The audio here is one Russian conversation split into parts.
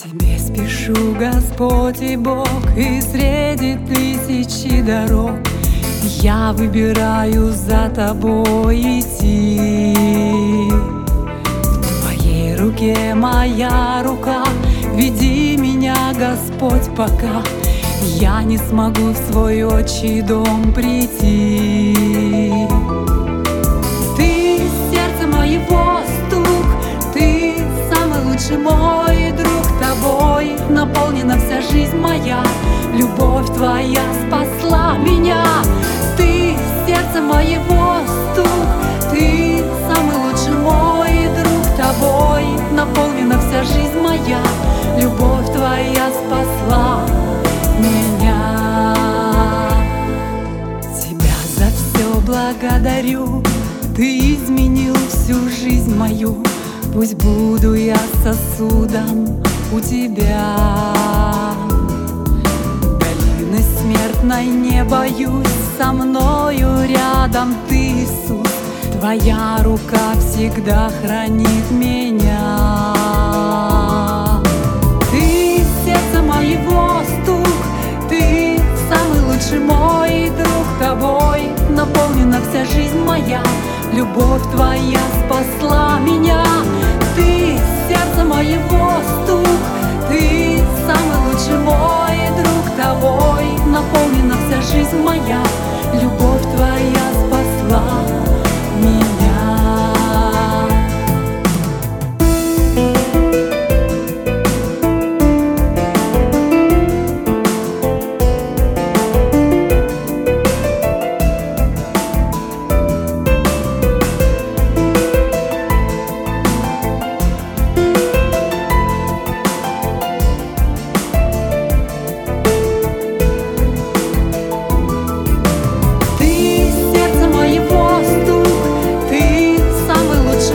Тебе спешу, Господь и Бог, и среди тысячи дорог я выбираю за тобой идти. В твоей руке моя рука, веди меня, Господь, пока я не смогу в свой отчий дом прийти. Ты сердце моего стук, ты самый лучший мой друг. Тобой наполнена вся жизнь моя, любовь твоя спасла меня. Ты сердце моего стук, ты самый лучший мой друг. Тобой наполнена вся жизнь моя, любовь твоя спасла меня. Тебя за все благодарю, ты изменил всю жизнь мою. Пусть буду я сосудом у тебя. Долины смертной не боюсь, со мною рядом ты, Иисус. Твоя рука всегда хранит меня. Ты сердце моего стук, ты самый лучший мой друг. Тобой наполнена вся жизнь моя, любовь твоя спасла меня. Ты сердце моего стук, ты самый лучший мой друг. Тобой наполнена вся жизнь моя, любовь твоя спасла меня.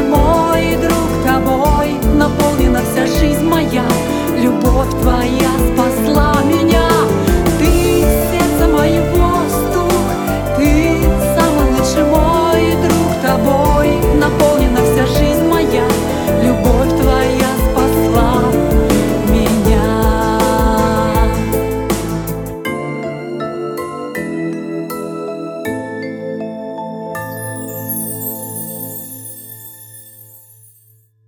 Наполнена вся жизнь моя, любовь твоя